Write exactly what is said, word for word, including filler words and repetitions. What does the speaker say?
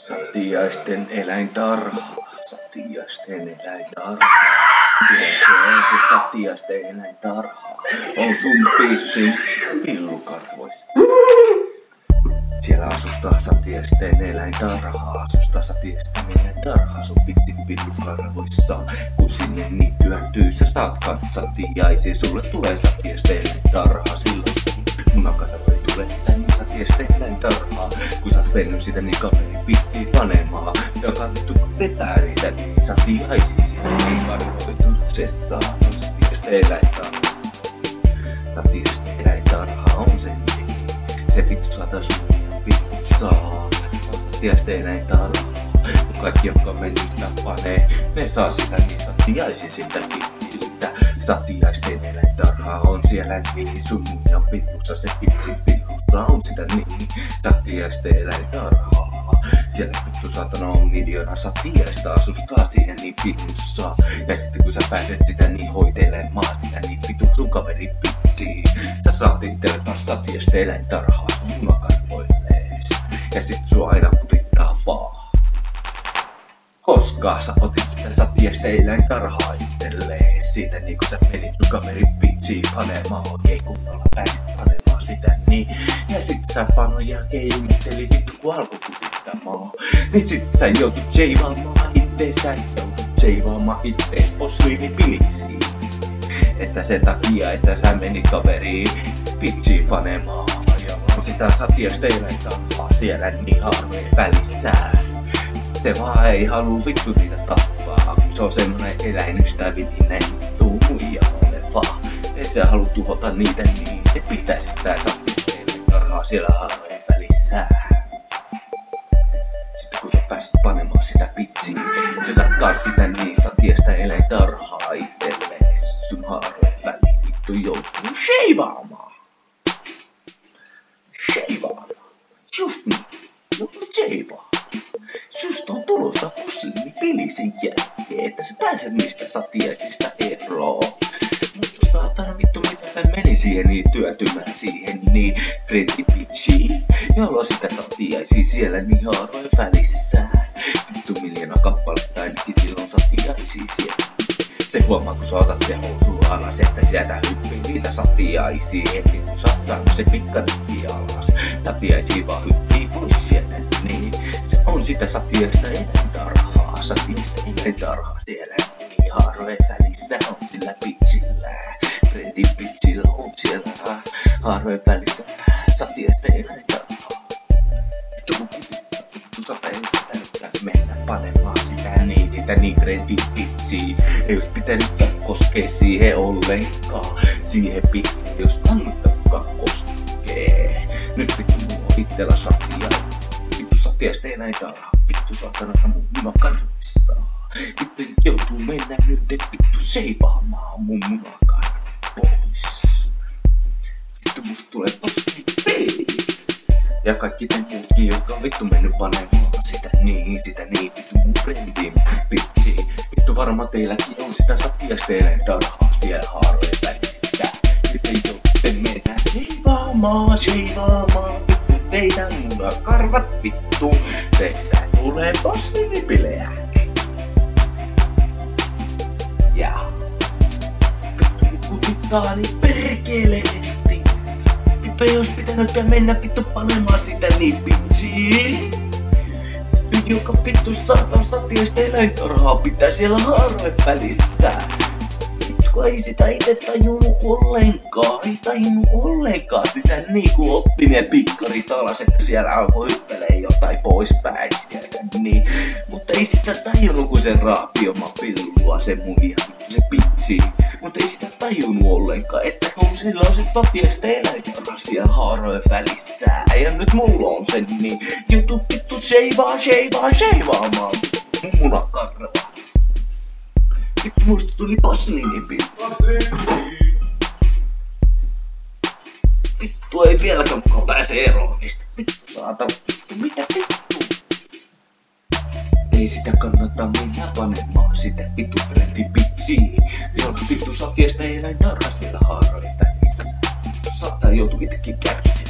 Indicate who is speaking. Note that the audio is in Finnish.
Speaker 1: Satiaisten eläintarha. Satiaisten eläintarha. Siellä se on se satiaisten eläintarha. On sun pitsin pillukarvoista. Siellä asustaa satiaisten eläintarhaa. Asustaa satiaisten eläintarhaa sun pitsin pillukarvoissa. Kun sinne niin työntyy sä saat kans satiaisia. Sulle tulee satiaisten eläintarhaa silloin. Munakarva ei tule tänne satiaisten eläintarhaa. Kun sä oot vennyt sitä niin kaveri pittiin panemaa. Joka vittu vetää niitä niin satiaisia siinä niin karvoituksessa. On satiaisten eläintarhaa. Satiaisten eläintarhaa on se niin. Se vittu saatais vittu saa. On satiaisten eläintarhaa. Kun kaikki jotka mennyt sitä panee, ne saa sitä niin satiaisia sitä pittiltä. Satiaisten eläintarhaa on siellä niin. Sun ja vittussa se pitsin pillussa on sitä niin. Satiaisten eläintarhaa. Siellä vittu saatana on miljoona satiaista asustaa siihen niin pillussa. Ja sitten kun sä pääset sitä niin hoitelemaan sitä niin vittu sun kaveri pitsiin. Sä saat itselle taas satiaisten eläintarhaa sun munakarvoillees. Ja sit sua aina kutittaa vaan. Koska sä otit sitä satiaisten eläintarhaa itselleen. Siitä niin kun sä menit sun kaverin pitsiin panemaan. Oikein kunnolla pääsit panemaan sitä niin. Ja sit sä panon jälkeen ihmetteli vittu kun alkoi kutittamaan. Niin sit sä joutut jeivaamaan ittees. Sä joutut jeivaamaan ittees posliinipiliksiin. Että sen takia että sä menit kaveriin pitsiin panemaan. Ja on sitä satiaisten eläintarhaa siellä niin harveen välissään. Se vaan ei haluu vittu niitä tappaa, kun se on semmonen eläinystävillinen vittu muija oleva. Ei se haluu tuhota niitä niin, et pitäis sitä satiaisten eläintarhaa siellä harveen välissään. Sitten kun sä pääsit panemaan sitä pitsiin, se saat kans sitä niin satiaisten eläintarhaa itselleen. Sun harveen väliin vittu joutuu sheivaamaan. Sheivaamaan. Just niin, joutuu sheivaamaan. Susta on tulossa posliinipilisen jälkeen, että sä pääset niistä satiaisista eroon. Mutta saatana vittu mitä sä meni siihen niin työtymään siihen niin friendipitchiin. Jolla sitä satiaisia siellä niin haarojen välissä. Vittu miljoona kappaletta ainakin silloin satiaisia siellä. Se huomaa kun sä otat se housu alas, että sieltä hyppii niitä satiaisia heti kun sä oot saanut se pikkatikki alas. Satiaisia vaan hyppii pois sieltä niin. Se on sitä satiaista eläintarhaa, satiaista eläintarhaa siellä niin haarojen välissä on sillä pitsillä. Freddy pitsillä on siellä haarojen välissä satiaista eläintarhaa. Vittu kun vittu sä pitänyt mennä panemaan sitä niin, sitä niin Freddy pitsiin. Ei ois pitänytkään koskee siihen ollenkaan, siihen pitsiin ei ois kannattakaan koskee. Nyt vittu mulla on itsellä satiaista. Satiaisten eläintarhaa, vittu saatana mun munakarvoissa. Vittu joutuu mennä nyt vittu seivaamaan mun munakarvat pois. Vittu musta tulee posliinipeli. Ja kaikki te muutkin, jotka on vittu mennyt panemaan sitä niin, sitä niin, vittu mun friendin pitsiin. Vittu varmaan teilläkin on sitä satiaisten eläintarhaa siellä haarojen välissä. Nyt ei joututte mennä seivaamaan, seivaamaan. Teidän munakarvat vittu, teistä tulee posliinipilejä. Ja vittu kutittaa niin perkeleesti. Vittu ei ois pitänytkään mennä vittu panemaan sitä niin pitsiin. Nyt joka vittu saatan satiaisten eläintarhaa pitää siellä haarojen välissä. Kun ei sitä ite tajunnut ollenkaan, ei tajunnut ollenkaan sitä niinku otti ne pikkarit alas, että siellä alkoi hyppelee jotain poispäin sieltä, niin. Mutta ei sitä tajunnut kun se raapi oma pillua se muija, se pitsi. Mutta ei sitä tajunnut ollenkaan, että kun sillä on se satiaisten eläintarha siellä haarojen välissä. Ja nyt mulla on sen niin, jutu vittu sheivaa, sheivaa, sheivaamaan mun munakarva. Vittu musta tuli posliinipilli. Vittu ei vieläkään mukaan pääse eroon niistä. Vittu saatana. Vittu mitä vittu? Ei sitä kannata mennä panemaan sitä vittu Freddy pitsiin. Jolla vittu satiaisten eläintarhaa siellä haarojen välissä. Saatana joutuu itsekin kärsiä.